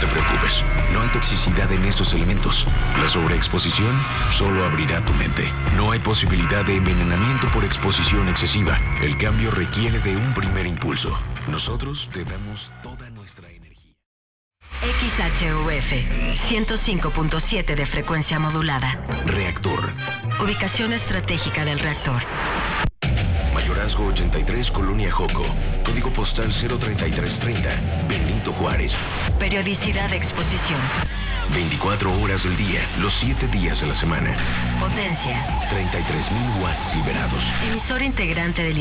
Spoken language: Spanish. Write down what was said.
te preocupes, no hay toxicidad en estos elementos. La sobreexposición solo abrirá tu mente. No hay posibilidad de envenenamiento por exposición excesiva. El cambio requiere de un primer impulso. Nosotros te damos toda nuestra energía. XHUF 105.7 de frecuencia modulada. Reactor. Ubicación estratégica del reactor. Mayorazgo 83, Colonia Joco. Código postal 03330, Benito Juárez. Periodicidad de exposición. 24 horas del día, los 7 días de la semana. Potencia. 33,000 watts liberados. Emisor integrante del